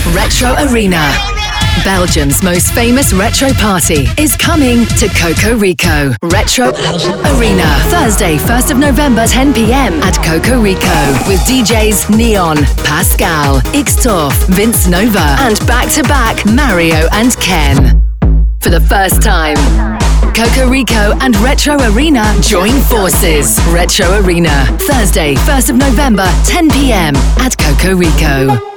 Retro Arena. Belgium's most famous retro party is coming to Coco Rico. Retro Arena. Thursday, 1st of November, 10 p.m. at Coco Rico. With DJs Neon, Pascal, Xtorf, Vince Nova, and back-to-back Mario and Ken. For the first time, Coco Rico and Retro Arena join forces. Retro Arena. Thursday, 1st of November, 10 p.m. at Coco Rico.